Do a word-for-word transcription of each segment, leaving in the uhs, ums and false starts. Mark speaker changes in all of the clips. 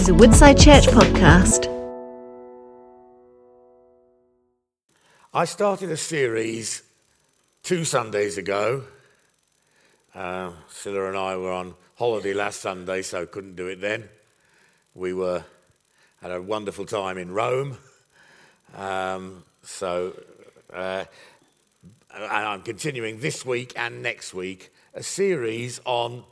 Speaker 1: is a Woodside Church podcast.
Speaker 2: I started a series two Sundays ago. Uh, Scylla and I were on holiday last Sunday, so couldn't do it then. We were had a wonderful time in Rome. Um, so, uh, and I'm continuing this week and next week a series on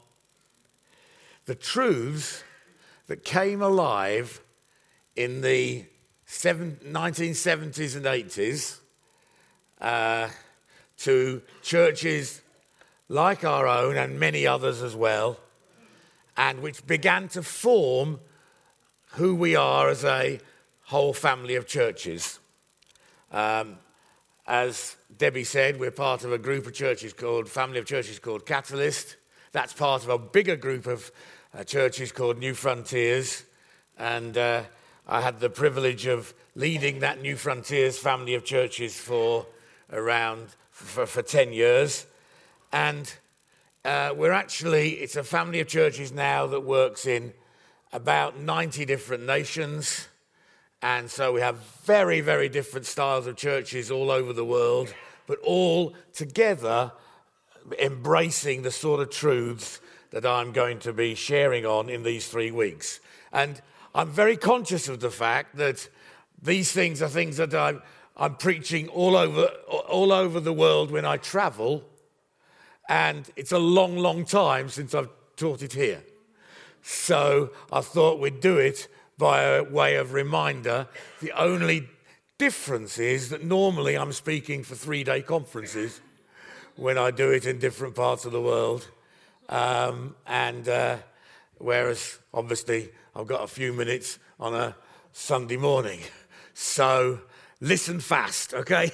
Speaker 2: the truths that came alive in the nineteen seventies and eighties uh, to churches like our own and many others as well, and which began to form who we are as a whole family of churches. Um, as Debbie said, we're part of a group of churches called, family of churches called Catalyst. That's part of a bigger group of uh, churches called New Frontiers. And uh, I had the privilege of leading that New Frontiers family of churches for around, for, for ten years. And uh, we're actually, it's a family of churches now that works in about ninety different nations. And so we have very, very different styles of churches all over the world, but all together embracing the sort of truths that I'm going to be sharing on in these three weeks. And I'm very conscious of the fact that these things are things that I'm, I'm preaching all over, all over the world when I travel. And it's a long, long time since I've taught it here. So I thought we'd do it by a way of reminder. The only difference is that normally I'm speaking for three-day conferences when I do it in different parts of the world. Um, and uh, whereas, obviously, I've got a few minutes on a Sunday morning. So listen fast, okay,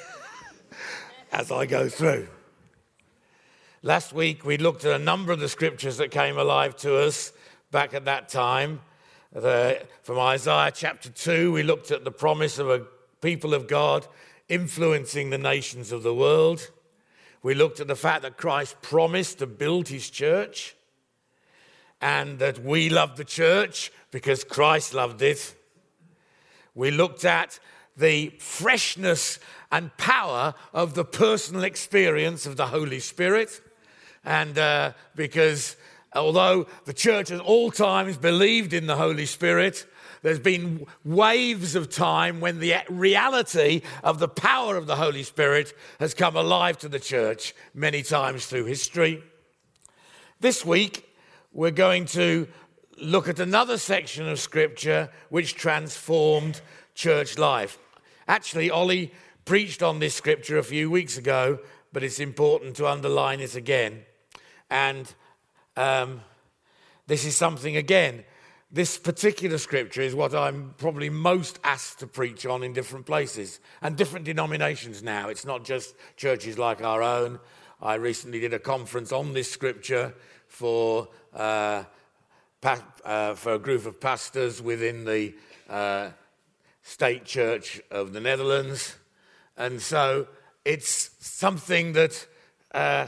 Speaker 2: as I go through. Last week, we looked at a number of the scriptures that came alive to us back at that time. The, from Isaiah chapter two, we looked at the promise of a people of God influencing the nations of the world. We looked at the fact that Christ promised to build his church and that we love the church because Christ loved it. We looked at the freshness and power of the personal experience of the Holy Spirit. And uh, because although the church at all times believed in the Holy Spirit, there's been waves of time when the reality of the power of the Holy Spirit has come alive to the church many times through history. This week, we're going to look at another section of Scripture which transformed church life. Actually, Ollie preached on this Scripture a few weeks ago, but it's important to underline it again. And um, this is something, again, this particular scripture is what I'm probably most asked to preach on in different places and different denominations now. It's not just churches like our own. I recently did a conference on this scripture for uh, pa- uh, for a group of pastors within the uh, state church of the Netherlands. And so it's something that uh,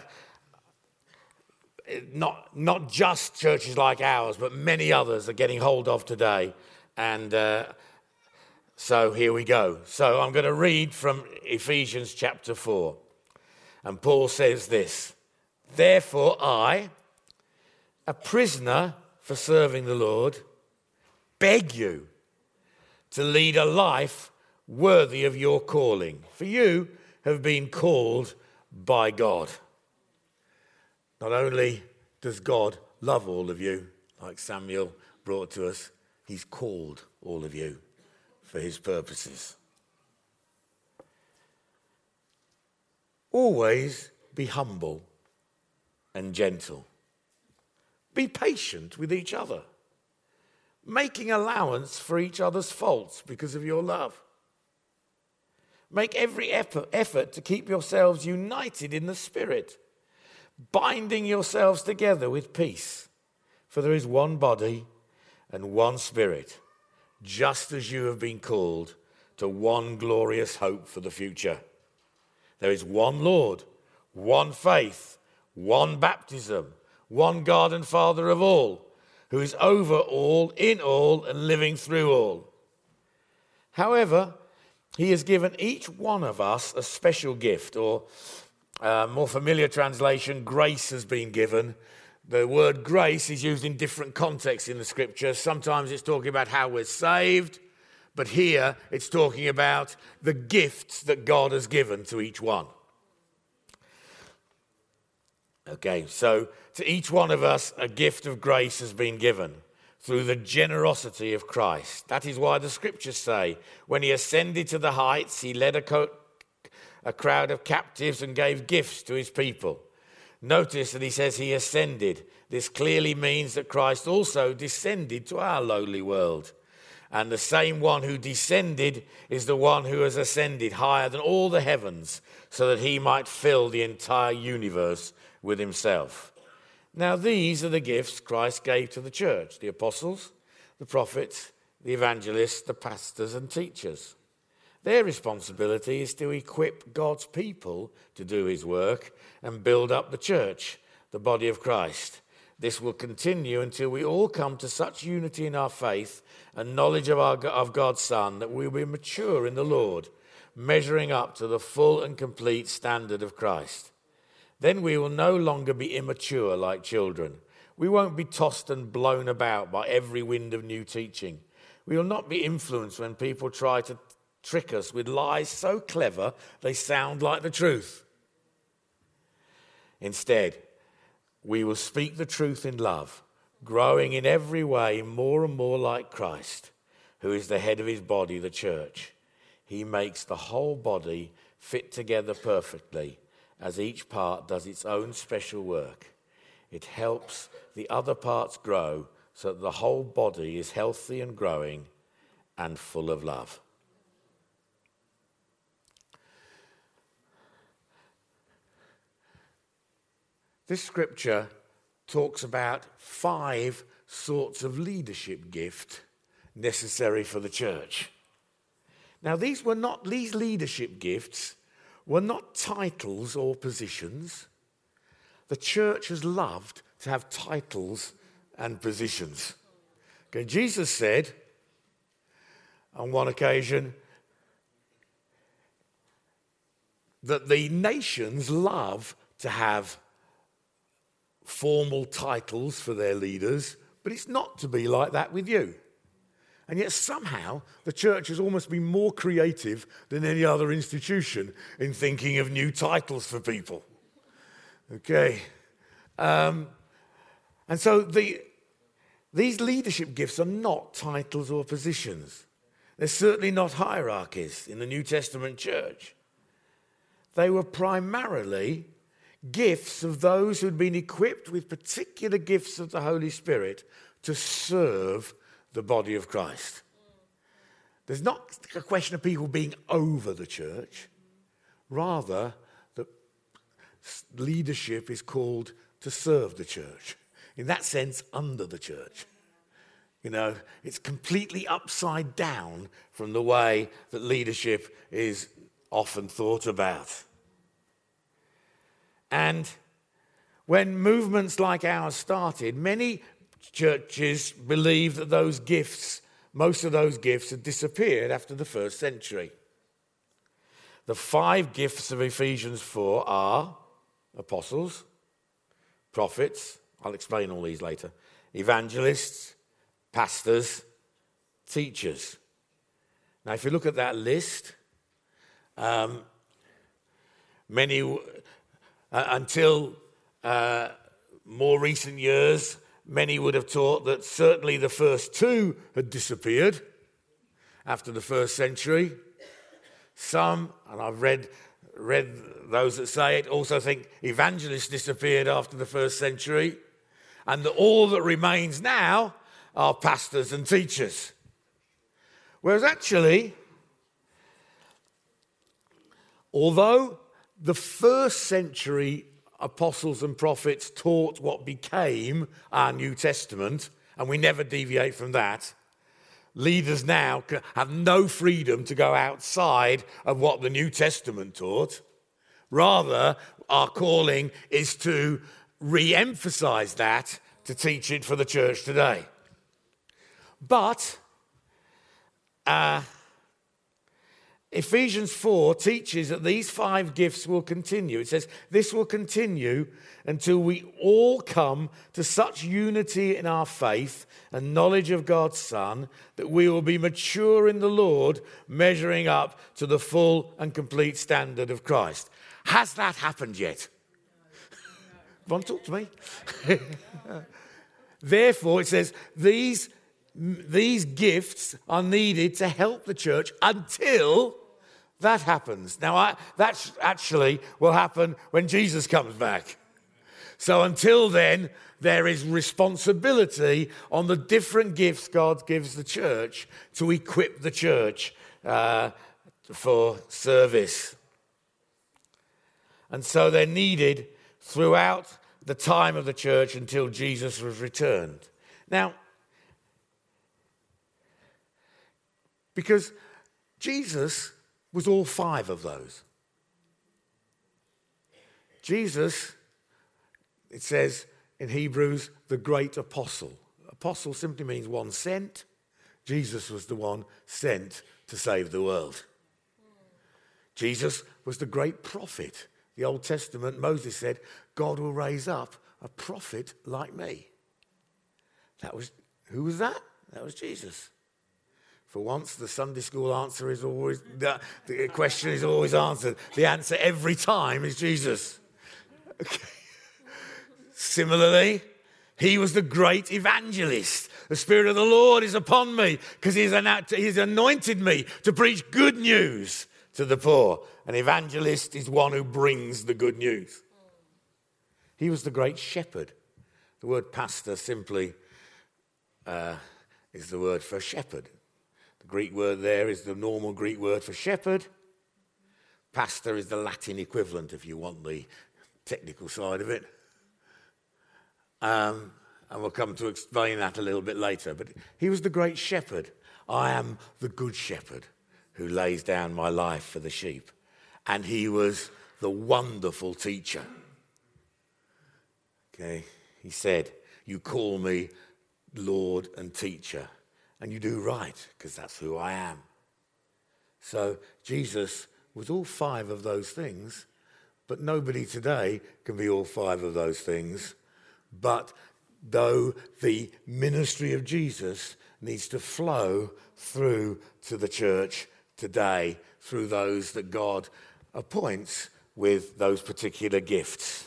Speaker 2: Not not just churches like ours, but many others are getting hold of today. And uh, so here we go. So I'm going to read from Ephesians chapter four. And Paul says this: "Therefore I, a prisoner for serving the Lord, beg you to lead a life worthy of your calling. For you have been called by God." Not only does God love all of you, like Samuel brought to us, he's called all of you for his purposes. Always be humble and gentle. Be patient with each other, making allowance for each other's faults because of your love. Make every effort to keep yourselves united in the Spirit, binding yourselves together with peace. For there is one body and one Spirit, just as you have been called to one glorious hope for the future. There is one Lord, one faith, one baptism, one God and Father of all, who is over all, in all, and living through all. However, he has given each one of us a special gift, or a more familiar translation, grace has been given. The word grace is used in different contexts in the scripture. Sometimes it's talking about how we're saved, but here it's talking about the gifts that God has given to each one. Okay, so to each one of us, a gift of grace has been given through the generosity of Christ. That is why the scriptures say, when he ascended to the heights, he led a, co- a crowd of captives and gave gifts to his people. Notice that he says he ascended. This clearly means that Christ also descended to our lowly world. And the same one who descended is the one who has ascended higher than all the heavens, so that he might fill the entire universe with himself. Now these are the gifts Christ gave to the church: the apostles, the prophets, the evangelists, the pastors and teachers. Their responsibility is to equip God's people to do his work and build up the church, the body of Christ. This will continue until we all come to such unity in our faith and knowledge of, our, of God's Son that we will be mature in the Lord, measuring up to the full and complete standard of Christ. Then we will no longer be immature like children. We won't be tossed and blown about by every wind of new teaching. We will not be influenced when people try to trick us with lies so clever they sound like the truth. Instead, we will speak the truth in love, growing in every way more and more like Christ, who is the head of his body, the church. He makes the whole body fit together perfectly, as each part does its own special work. It helps the other parts grow so that the whole body is healthy and growing and full of love. This scripture talks about five sorts of leadership gift necessary for the church. Now, these were not, these leadership gifts were not titles or positions. The church has loved to have titles and positions. Okay, Jesus said on one occasion that the nations love to have formal titles for their leaders, but it's not to be like that with you. And yet somehow the church has almost been more creative than any other institution in thinking of new titles for people. Okay. Um, and so the, these leadership gifts are not titles or positions. They're certainly not hierarchies in the New Testament church. They were primarily gifts of those who'd been equipped with particular gifts of the Holy Spirit to serve the body of Christ. There's not a question of people being over the church. Rather, the leadership is called to serve the church. In that sense, under the church. You know, it's completely upside down from the way that leadership is often thought about. And when movements like ours started, many churches believed that those gifts, most of those gifts had disappeared after the first century. The five gifts of Ephesians four are apostles, prophets, I'll explain all these later, evangelists, pastors, teachers. Now, if you look at that list, um, many, uh, until uh, more recent years, many would have taught that certainly the first two had disappeared after the first century. Some, and I've read read those that say it, also think evangelists disappeared after the first century, and that all that remains now are pastors and teachers. Whereas actually, although the first century apostles and prophets taught what became our New Testament, and we never deviate from that, leaders now have no freedom to go outside of what the New Testament taught. Rather, our calling is to re-emphasize that to teach it for the church today. But uh, Ephesians four teaches that these five gifts will continue. It says, this will continue until we all come to such unity in our faith and knowledge of God's Son that we will be mature in the Lord, measuring up to the full and complete standard of Christ. Has that happened yet? Come on, talk to me. Therefore, it says, these, these gifts are needed to help the church until that happens. Now, I, that actually will happen when Jesus comes back. So until then, there is responsibility on the different gifts God gives the church to equip the church uh, for service. And so they're needed throughout the time of the church until Jesus was returned. Now, because Jesus was all five of those. Jesus, it says in Hebrews, the great apostle. Apostle simply means one sent. Jesus was the one sent to save the world. Jesus was the great prophet. The Old Testament, Moses said, God will raise up a prophet like me. That was, who was that? That was Jesus. For once, the Sunday school answer is always, the, the question is always answered. The answer every time is Jesus. Okay. Similarly, he was the great evangelist. The Spirit of the Lord is upon me because he's, he's anointed me to preach good news to the poor. An evangelist is one who brings the good news. He was the great shepherd. The word pastor simply uh, is the word for shepherd. The Greek word there is the normal Greek word for shepherd. Pastor is the Latin equivalent, if you want the technical side of it. Um, and we'll come to explain that a little bit later. But he was the great shepherd. I am the good shepherd who lays down my life for the sheep. And he was the wonderful teacher. Okay, he said, you call me Lord and teacher. And you do right, because that's who I am. So Jesus was all five of those things, but nobody today can be all five of those things. But though the ministry of Jesus needs to flow through to the church today, through those that God appoints with those particular gifts.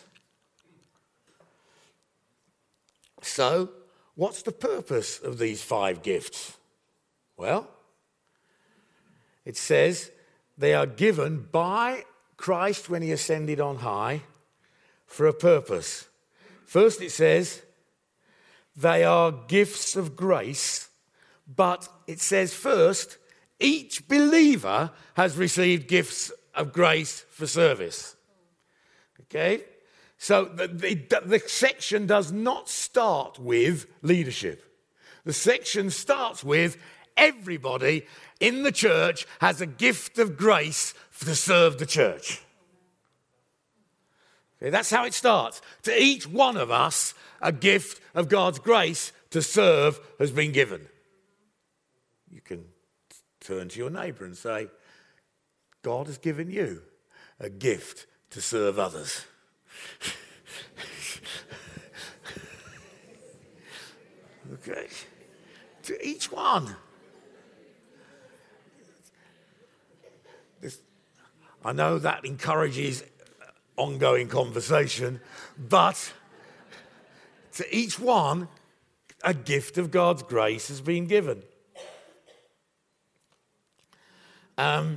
Speaker 2: So, what's the purpose of these five gifts? Well, it says they are given by Christ when he ascended on high for a purpose. First it says they are gifts of grace, but it says first, each believer has received gifts of grace for service. Okay? So the, the, the section does not start with leadership. The section starts with everybody in the church has a gift of grace to serve the church. Okay, that's how it starts. To each one of us, a gift of God's grace to serve has been given. You can turn to your neighbour and say, God has given you a gift to serve others. Okay. To each one. This, I know that encourages ongoing conversation, but to each one, a gift of God's grace has been given. Um,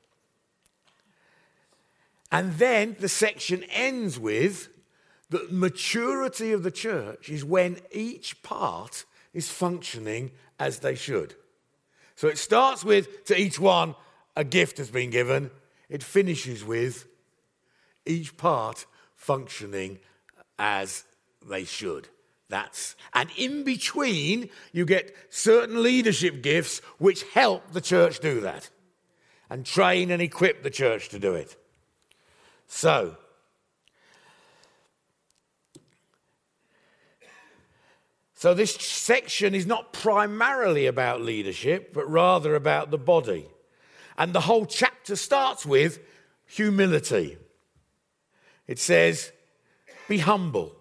Speaker 2: and then the section ends with the maturity of the church is when each part is functioning as they should. So it starts with, to each one, a gift has been given. It finishes with each part functioning as they should. That's, and in between, you get certain leadership gifts which help the church do that and train and equip the church to do it. So, So this section is not primarily about leadership, but rather about the body. And the whole chapter starts with humility. It says, be humble.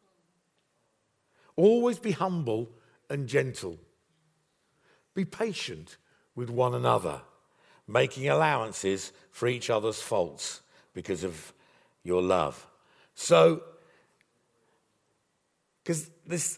Speaker 2: Always be humble and gentle. Be patient with one another, making allowances for each other's faults because of your love. So, because this...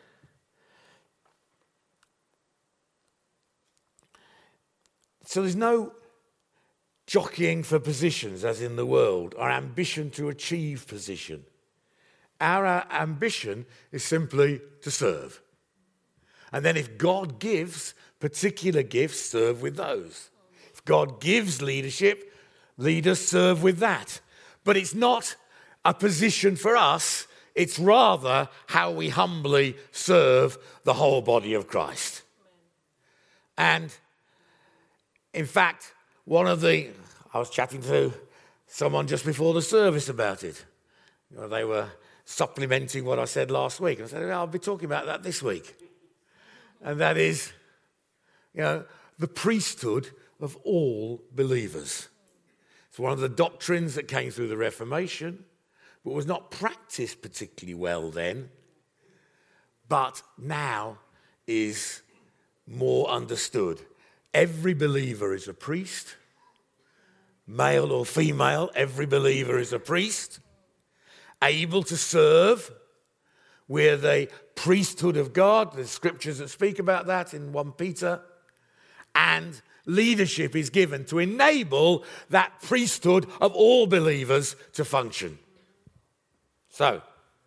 Speaker 2: So there's no jockeying for positions as in the world, our ambition to achieve position. Our ambition is simply to serve. And then if God gives particular gifts, serve with those. If God gives leadership, leaders serve with that. But it's not a position for us, it's rather how we humbly serve the whole body of Christ. And in fact, one of the, I was chatting to someone just before the service about it. You know, they were supplementing what I said last week. And I said, well, I'll be talking about that this week. And that is, you know, the priesthood of all believers. It's one of the doctrines that came through the Reformation, but was not practiced particularly well then, but now is more understood. Every believer is a priest, male or female, every believer is a priest, able to serve. We're the priesthood of God, the scriptures that speak about that in First Peter, and leadership is given to enable that priesthood of all believers to function. So,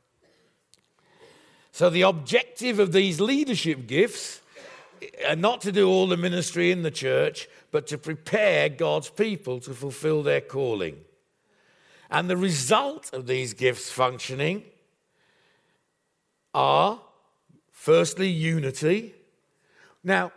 Speaker 2: so the objective of these leadership gifts are not to do all the ministry in the church, but to prepare God's people to fulfill their calling. And the result of these gifts functioning are, firstly, unity. Now,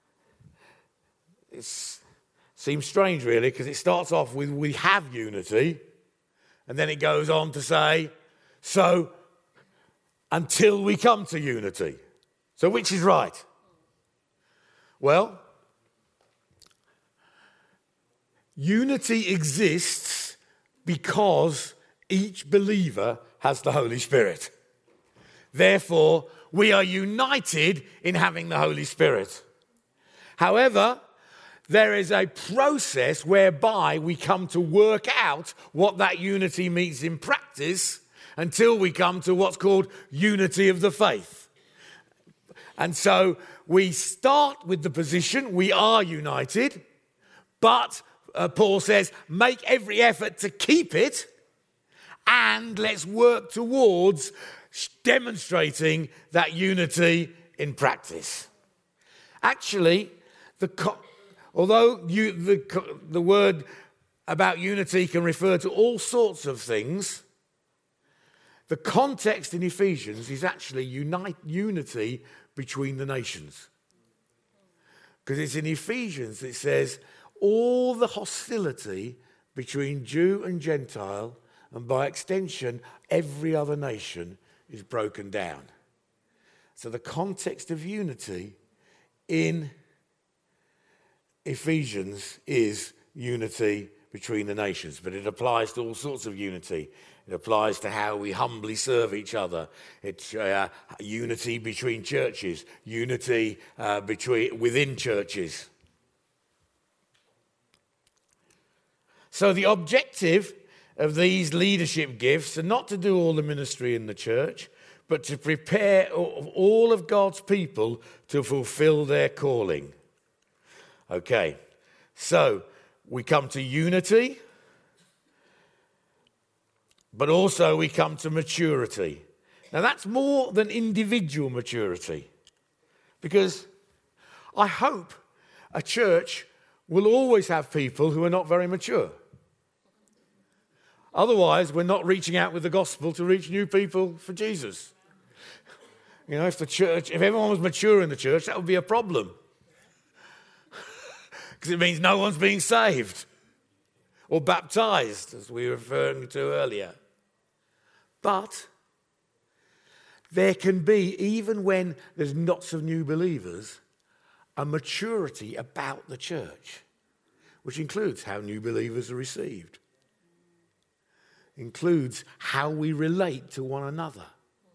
Speaker 2: it seems strange, really, because it starts off with we have unity, and then it goes on to say, so until we come to unity. So which is right? Well, unity exists because each believer has the Holy Spirit. Therefore, we are united in having the Holy Spirit. However, there is a process whereby we come to work out what that unity means in practice until we come to what's called unity of the faith. And so we start with the position, we are united, but uh, Paul says, make every effort to keep it, and let's work towards demonstrating that unity in practice. Actually, the co- although you, the, the word about unity can refer to all sorts of things, the context in Ephesians is actually unite, unity between the nations. Because it's in Ephesians that it says, all the hostility between Jew and Gentile, and by extension, every other nation, is broken down. So the context of unity in Ephesians is unity between the nations, but it applies to all sorts of unity. It applies to how we humbly serve each other. It's uh, unity between churches, unity uh, between within churches. So the objective of these leadership gifts are not to do all the ministry in the church, but to prepare all of God's people to fulfill their calling. Okay, so we come to unity, but also we come to maturity. Now that's more than individual maturity, because I hope a church will always have people who are not very mature. Otherwise, we're not reaching out with the gospel to reach new people for Jesus. You know, if the church, if everyone was mature in the church, that would be a problem. Because it means no one's being saved or baptized, as we were referring to earlier. But there can be, even when there's lots of new believers, a maturity about the church, which includes how new believers are received, includes how we relate to one another,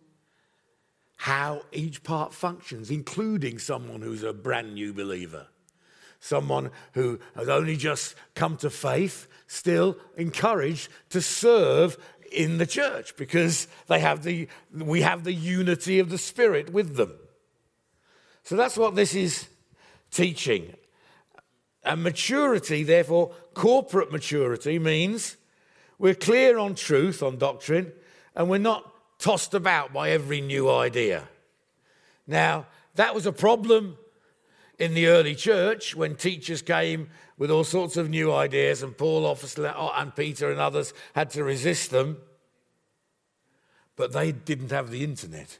Speaker 2: how each part functions, including someone who's a brand new believer, someone who has only just come to faith, still encouraged to serve in the church because they have the we have the unity of the Spirit with them. So that's what this is teaching. And maturity, therefore, corporate maturity means we're clear on truth, on doctrine, and we're not tossed about by every new idea. Now, that was a problem in the early church when teachers came with all sorts of new ideas, and Paul obviously, and Peter and others had to resist them. But they didn't have the internet.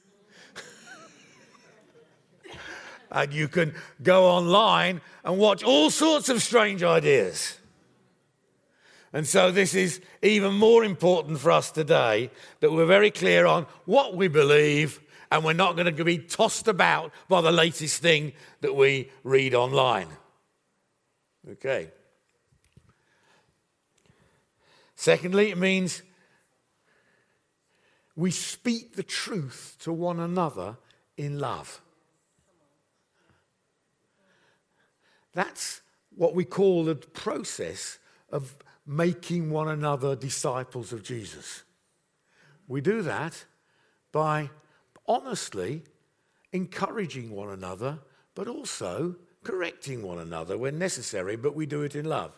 Speaker 2: And you can go online and watch all sorts of strange ideas. And so this is even more important for us today, that we're very clear on what we believe, and we're not going to be tossed about by the latest thing that we read online. Okay. Secondly, it means we speak the truth to one another in love. That's what we call the process of making one another disciples of Jesus. We do that by honestly encouraging one another, but also correcting one another when necessary, but we do it in love.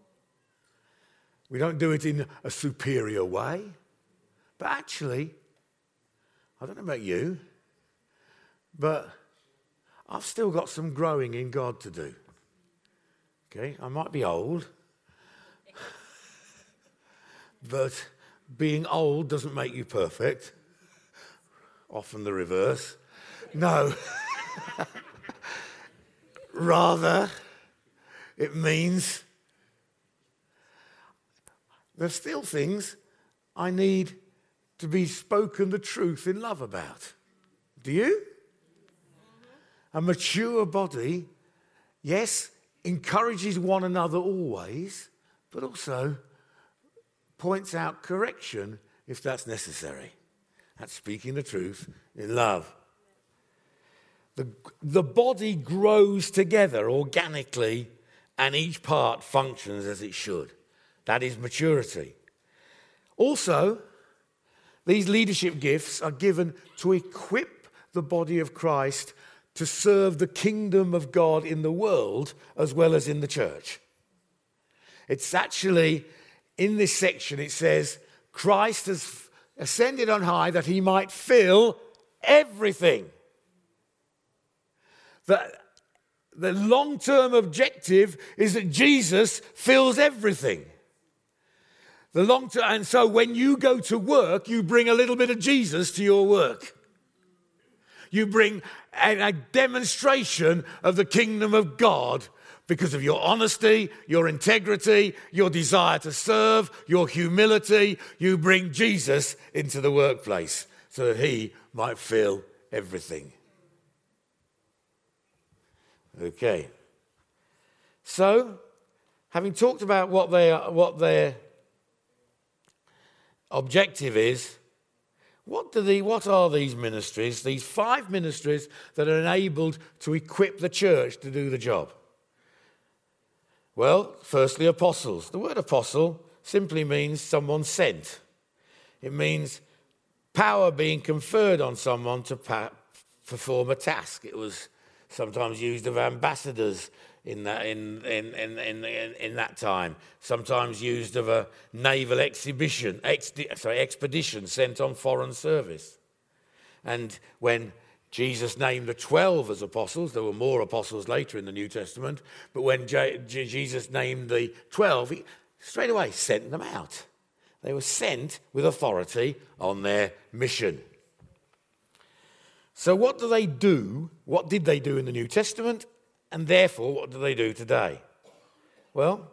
Speaker 2: We don't do it in a superior way, but actually, I don't know about you, but I've still got some growing in God to do. Okay, I might be old, but being old doesn't make you perfect. Often the reverse. No. Rather, it means there's still things I need to be spoken the truth in love about. Do you? A mature body, yes, encourages one another always, but also points out correction if that's necessary. That's speaking the truth in love. The, the body grows together organically, and each part functions as it should. That is maturity. Also, these leadership gifts are given to equip the body of Christ to serve the kingdom of God in the world as well as in the church. It's actually, in this section, it says, Christ has ascended on high that he might fill everything. The, the long-term objective is that Jesus fills everything. The long term, and so when you go to work, you bring a little bit of Jesus to your work. You bring a, a demonstration of the kingdom of God because of your honesty, your integrity, your desire to serve, your humility. You bring Jesus into the workplace so that he might fill everything. Okay. So, having talked about what they are, what their objective is, what do the what are these ministries? These five ministries that are enabled to equip the church to do the job. Well, firstly, apostles. The word apostle simply means someone sent. It means power being conferred on someone to pa- perform a task. It was sometimes used of ambassadors in that in in, in, in, in in that time. Sometimes used of a naval exhibition, ex, sorry, expedition sent on foreign service. And when Jesus named the twelve as apostles, there were more apostles later in the New Testament, but when J- J- Jesus named the twelve, he straight away sent them out. They were sent with authority on their mission. So what do they do? What did they do in the New Testament? And therefore, what do they do today? Well,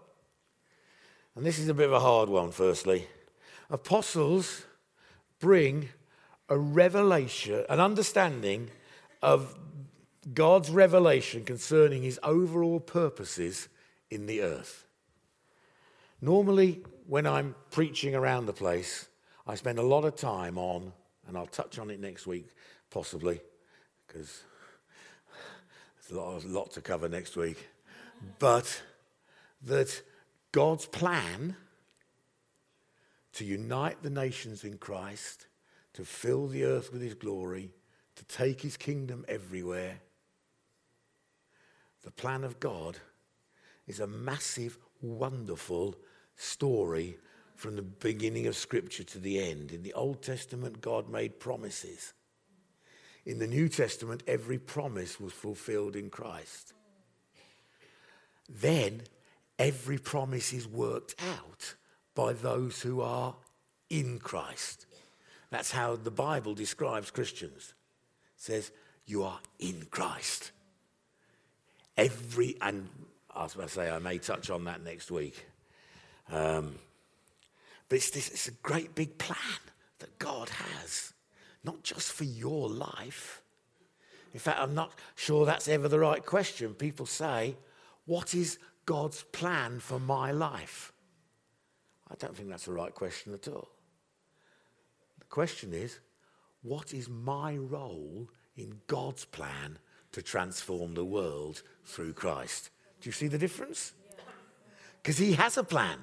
Speaker 2: and this is a bit of a hard one, firstly. Apostles bring a revelation, an understanding of God's revelation concerning his overall purposes in the earth. Normally, when I'm preaching around the place, I spend a lot of time on, and I'll touch on it next week, possibly, because there's a lot, a lot to cover next week, but that God's plan to unite the nations in Christ, to fill the earth with his glory, to take his kingdom everywhere, the plan of God is a massive, wonderful story from the beginning of Scripture to the end. In the Old Testament, God made promises. In the New Testament, every promise was fulfilled in Christ. Then, every promise is worked out by those who are in Christ. That's how the Bible describes Christians. It says, you are in Christ. Every, and I was about to say, I may touch on that next week. Um, but it's, this, it's a great big plan that God has, not just for your life. In fact, I'm not sure that's ever the right question. People say, what is God's plan for my life? I don't think that's the right question at all. The question is, what is my role in God's plan to transform the world through Christ? Do you see the difference? Because he has a plan.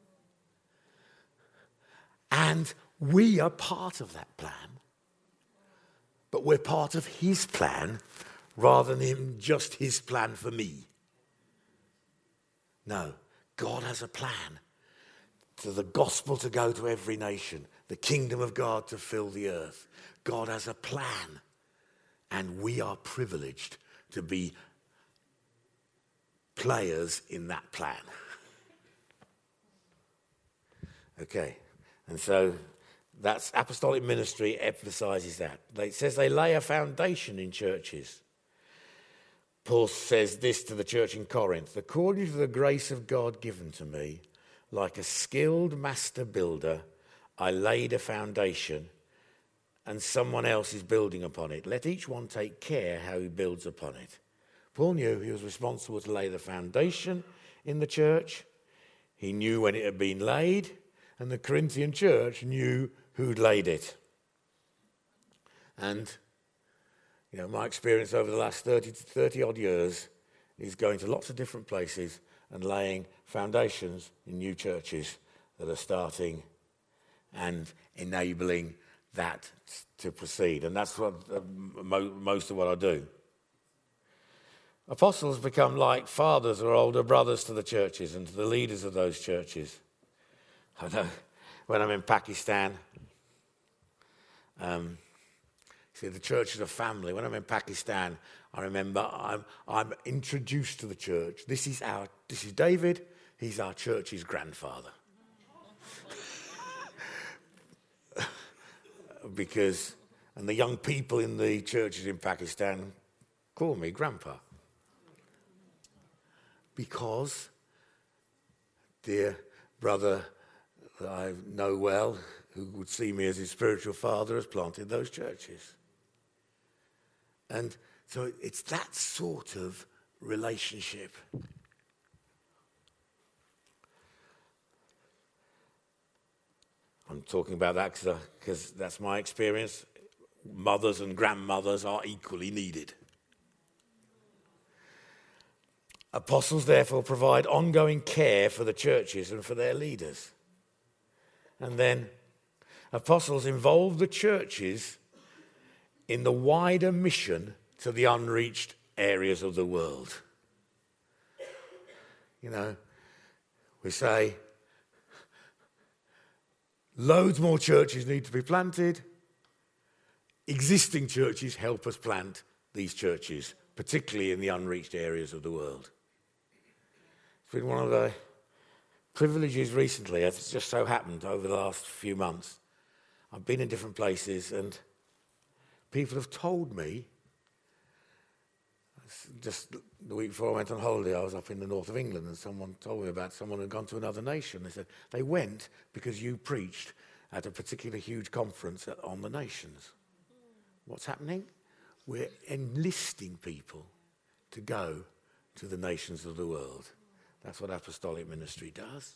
Speaker 2: And we are part of that plan. But we're part of his plan rather than him just his plan for me. No, God has a plan for the gospel to go to every nation, the kingdom of God to fill the earth. God has a plan, and we are privileged to be players in that plan. Okay, and so that's apostolic ministry emphasizes that. It says they lay a foundation in churches. Paul says this to the church in Corinth: according to the grace of God given to me, like a skilled master builder, I laid a foundation, and someone else is building upon it. Let each one take care how he builds upon it. Paul knew he was responsible to lay the foundation in the church. He knew when it had been laid, and the Corinthian church knew who'd laid it. And, you know, my experience over the last thirty to thirty odd years is going to lots of different places and laying foundations in new churches that are starting and enabling that to proceed. And that's what uh, mo- most of what I do. Apostles become like fathers or older brothers to the churches and to the leaders of those churches. I know when I'm in Pakistan, um, see, the church is a family. When I'm in Pakistan, I remember I'm, I'm introduced to the church. This is our, this is David. He's our church's grandfather. Because, and the young people in the churches in Pakistan call me Grandpa. Because dear brother that I know well, who would see me as his spiritual father, has planted those churches. And so it's that sort of relationship. I'm talking about that because that's my experience. Mothers and grandmothers are equally needed. Apostles, therefore, provide ongoing care for the churches and for their leaders. And then apostles involve the churches in the wider mission to the unreached areas of the world. You know, we say, loads more churches need to be planted. Existing churches help us plant these churches, particularly in the unreached areas of the world. It's been one of the privileges recently, as it's just so happened over the last few months. I've been in different places and people have told me, just the week before I went on holiday, I was up in the north of England and someone told me about someone who had gone to another nation. They said, they went because you preached at a particular huge conference on the nations. What's happening? We're enlisting people to go to the nations of the world. That's what apostolic ministry does.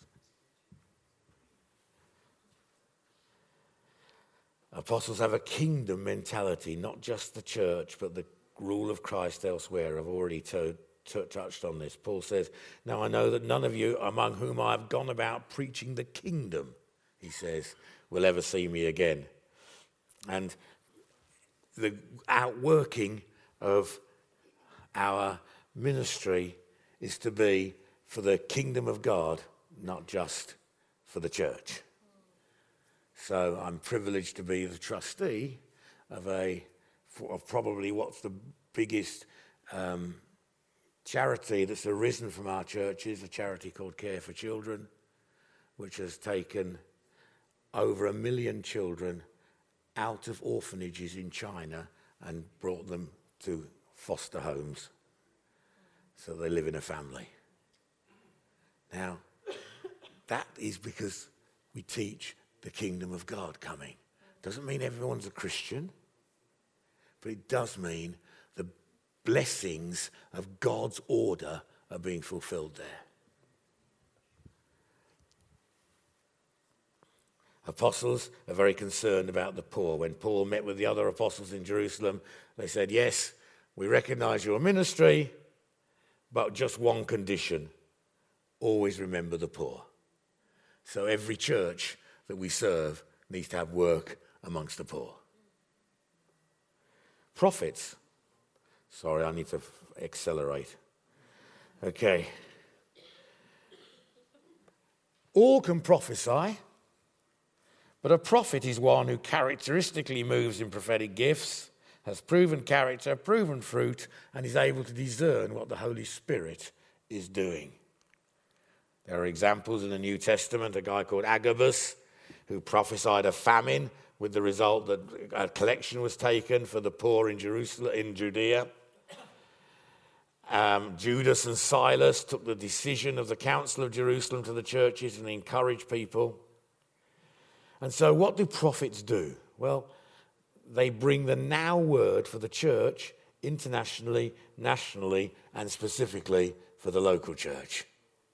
Speaker 2: Apostles have a kingdom mentality, not just the church, but the rule of Christ elsewhere. I've already to, to, touched on this. Paul says, "Now I know that none of you among whom I have gone about preaching the kingdom," he says, "will ever see me again." And the outworking of our ministry is to be for the kingdom of God, not just for the church. So I'm privileged to be the trustee of a of probably what's the biggest um, charity that's arisen from our churches, a charity called Care for Children, which has taken over a million children out of orphanages in China and brought them to foster homes so they live in a family. Now, that is because we teach the kingdom of God coming. Doesn't mean everyone's a Christian, but it does mean the blessings of God's order are being fulfilled there. Apostles are very concerned about the poor. When Paul met with the other apostles in Jerusalem, they said, "Yes, we recognize your ministry, but just one condition: always remember the poor." So every church that we serve needs to have work amongst the poor. Prophets. Sorry, I need to f- accelerate. Okay. All can prophesy, but a prophet is one who characteristically moves in prophetic gifts, has proven character, proven fruit, and is able to discern what the Holy Spirit is doing. There are examples in the New Testament, a guy called Agabus, who prophesied a famine with the result that a collection was taken for the poor in Jerusalem, in Judea. Um, Judas and Silas took the decision of the Council of Jerusalem to the churches and encouraged people. And so what do prophets do? Well, they bring the now word for the church internationally, nationally, and specifically for the local church.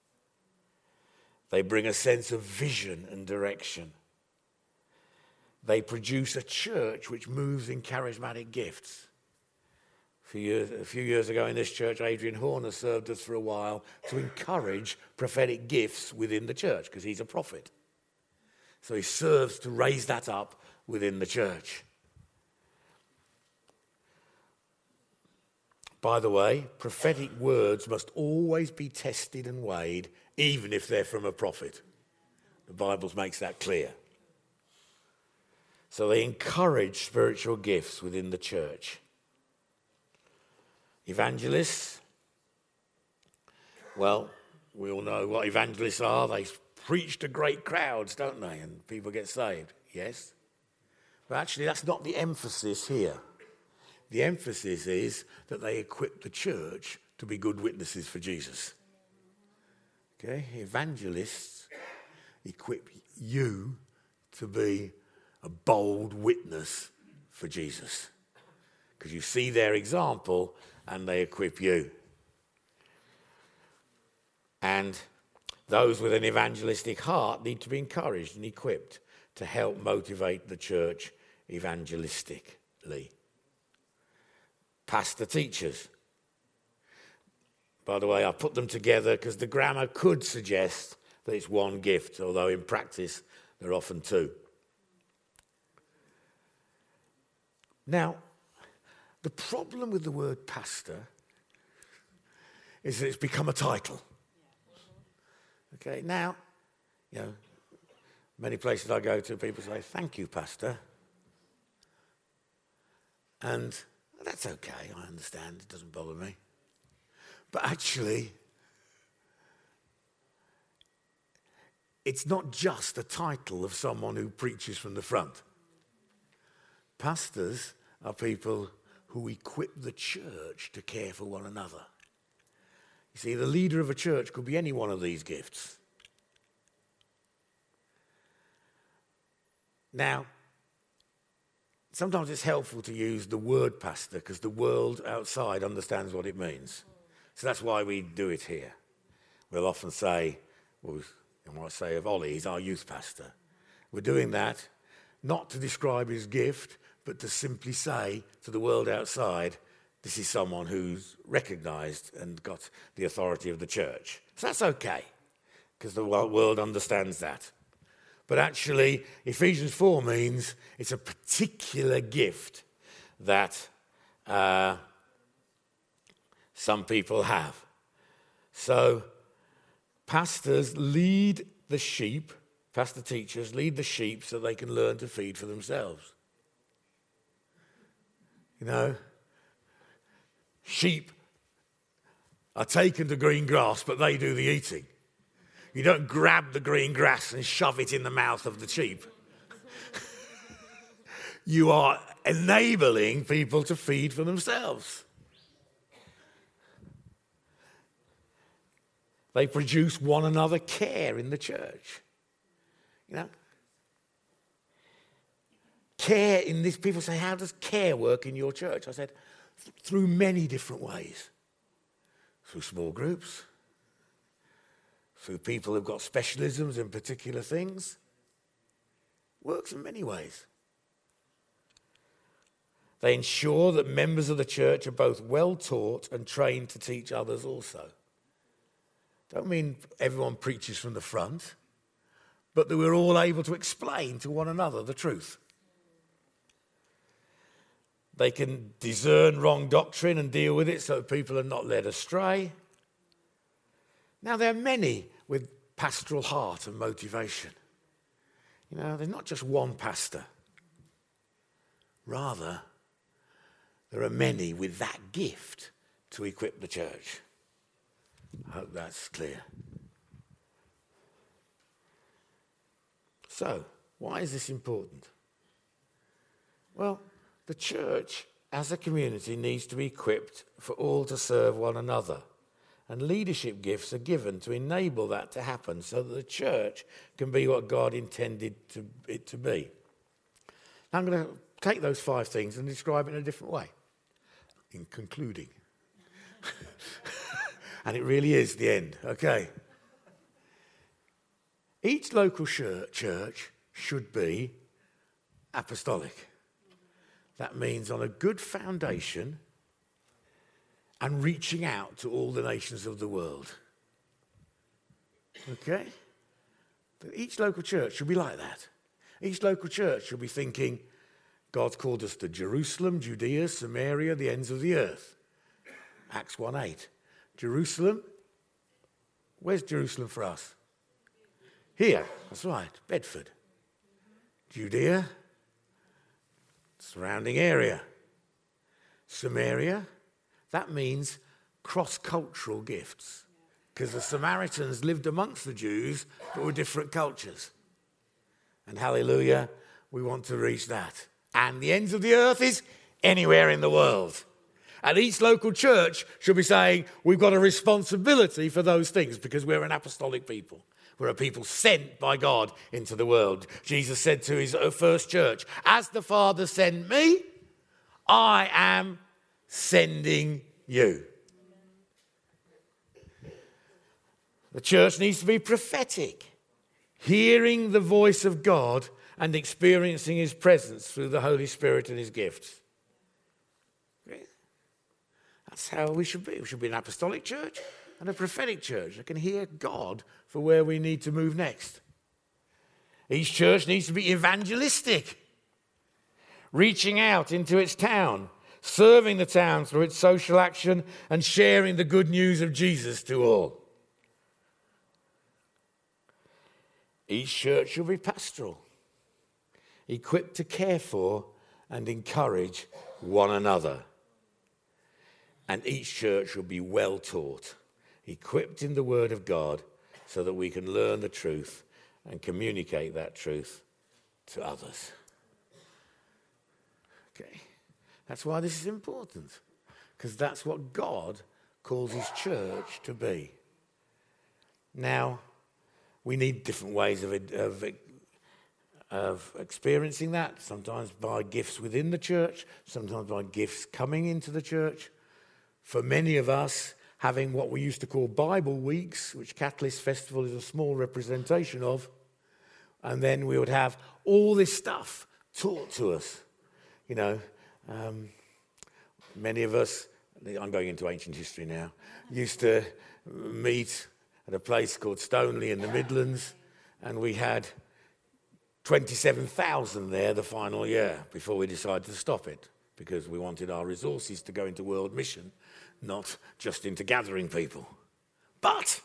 Speaker 2: They bring a sense of vision and direction. They produce a church which moves in charismatic gifts. A few years, a few years ago in this church, Adrian Horner served us for a while to encourage prophetic gifts within the church because he's a prophet. So he serves to raise that up within the church. By the way, prophetic words must always be tested and weighed, even if they're from a prophet. The Bible makes that clear. So they encourage spiritual gifts within the church. Evangelists, well, we all know what evangelists are. They preach to great crowds, don't they? And people get saved, yes. But actually, that's not the emphasis here. The emphasis is that they equip the church to be good witnesses for Jesus. Okay, evangelists equip you to be a bold witness for Jesus. Because you see their example and they equip you. And those with an evangelistic heart need to be encouraged and equipped to help motivate the church evangelistically. Pastor teachers. By the way, I put them together because the grammar could suggest that it's one gift, although in practice they're often two. Now, the problem with the word pastor is that it's become a title. Okay, now, you know, many places I go to, people say, "Thank you, pastor." And that's okay, I understand, it doesn't bother me. But actually, it's not just a title of someone who preaches from the front. Pastors are people who equip the church to care for one another. You see, the leader of a church could be any one of these gifts. Now, sometimes it's helpful to use the word pastor because the world outside understands what it means. So that's why we do it here. We'll often say, well, I might say of Ollie, he's our youth pastor. We're doing that not to describe his gift, but to simply say to the world outside, this is someone who's recognised and got the authority of the church. So that's okay, because the world understands that. But actually, Ephesians four means it's a particular gift that uh, some people have. So pastors lead the sheep, pastor teachers lead the sheep so they can learn to feed for themselves. You know, sheep are taken to green grass, but they do the eating. You don't grab the green grass and shove it in the mouth of the sheep. You are enabling people to feed for themselves. They produce one another care in the church. You know? Care in this, people say, how does care work in your church? I said, through many different ways. Through small groups. Through people who've got specialisms in particular things. Works in many ways. They ensure that members of the church are both well taught and trained to teach others also. Don't mean everyone preaches from the front, but that we're all able to explain to one another the truth. They can discern wrong doctrine and deal with it so that people are not led astray. Now, there are many with pastoral heart and motivation. You know, there's not just one pastor. Rather, there are many with that gift to equip the church. I hope that's clear. So, why is this important? Well, the church as a community needs to be equipped for all to serve one another. And leadership gifts are given to enable that to happen so that the church can be what God intended to, it to be. Now I'm going to take those five things and describe it in a different way. In concluding. And it really is the end. Okay. Each local church should be apostolic. That means on a good foundation and reaching out to all the nations of the world. Okay? But each local church should be like that. Each local church should be thinking, God's called us to Jerusalem, Judea, Samaria, the ends of the earth. Acts one eight. Jerusalem. Where's Jerusalem for us? Here. That's right. Bedford. Judea. Surrounding area. Samaria. That means cross-cultural gifts. Because the Samaritans lived amongst the Jews, but were different cultures. And hallelujah, we want to reach that. And the ends of the earth is anywhere in the world. And each local church should be saying, we've got a responsibility for those things because we're an apostolic people. We're a people sent by God into the world. Jesus said to his first church, as the Father sent me, I am sending you. The church needs to be prophetic, hearing the voice of God and experiencing his presence through the Holy Spirit and his gifts. That's how we should be. We should be an apostolic church and a prophetic church that can hear God for where we need to move next. Each church needs to be evangelistic, reaching out into its town, serving the town through its social action and sharing the good news of Jesus to all. Each church should be pastoral, equipped to care for and encourage one another. And each church should be well taught, equipped in the Word of God so that we can learn the truth and communicate that truth to others. Okay, that's why this is important, because that's what God calls his church to be. Now, we need different ways of, of of experiencing that, sometimes by gifts within the church, sometimes by gifts coming into the church. For many of us, having what we used to call Bible weeks, which Catalyst Festival is a small representation of, and then we would have all this stuff taught to us. You know, um, many of us, I'm going into ancient history now, used to meet at a place called Stoneleigh in the Midlands, and we had twenty-seven thousand there the final year before we decided to stop it, because we wanted our resources to go into world mission, not just into gathering people. But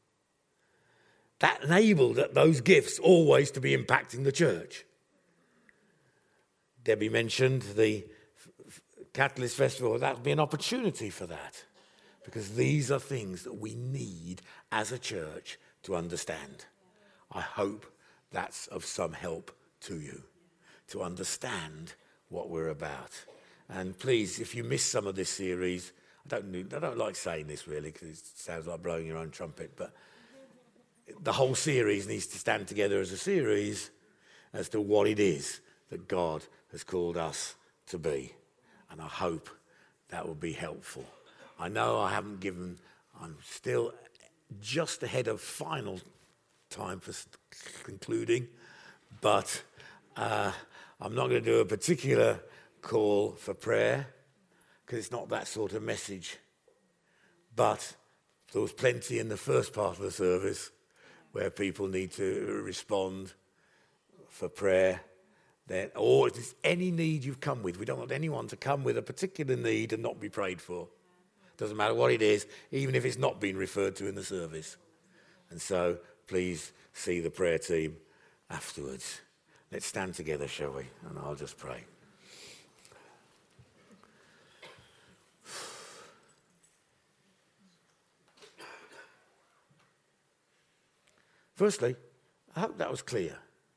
Speaker 2: that enabled those gifts always to be impacting the church. Debbie mentioned the Catalyst Festival. That would be an opportunity for that, because these are things that we need as a church to understand. I hope that's of some help to you, to understand what we're about. And please, if you miss some of this series, I don't, I don't like saying this really, because it sounds like blowing your own trumpet, but the whole series needs to stand together as a series as to what it is that God has called us to be. And I hope that will be helpful. I know I haven't given, I'm still just ahead of final time for concluding, but uh, I'm not going to do a particular call for prayer, because it's not that sort of message. But there was plenty in the first part of the service where people need to respond for prayer. Then, or if there's any need you've come with, we don't want anyone to come with a particular need and not be prayed for. Doesn't matter what it is, even if it's not been referred to in the service. And so please see the prayer team afterwards. Let's stand together, shall we? And I'll just pray. Firstly, I hope that was clear.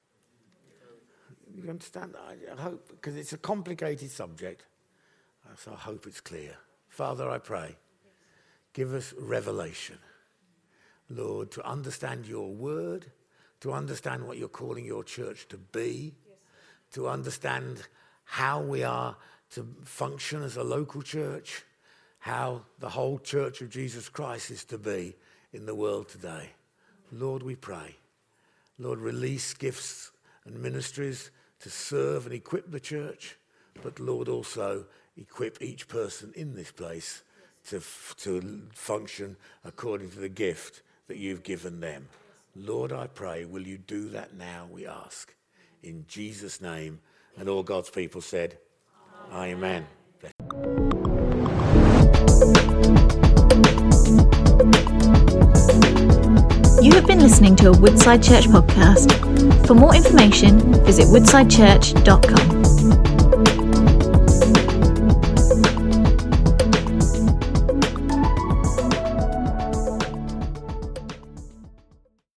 Speaker 2: You understand? I hope, because it's a complicated subject, so I hope it's clear. Father, I pray, give us revelation, Lord, to understand your word, to understand what you're calling your church to be, yes. to understand how we are to function as a local church, how the whole Church of Jesus Christ is to be in the world today. Lord, we pray. Lord, release gifts and ministries to serve and equip the church, but Lord, also equip each person in this place to, f- to function according to the gift that you've given them. Lord, I pray, will you do that now, we ask. In Jesus' name, and all God's people said, Amen. Amen.
Speaker 1: You have been listening to a Woodside Church podcast. For more information, visit woodside church dot com.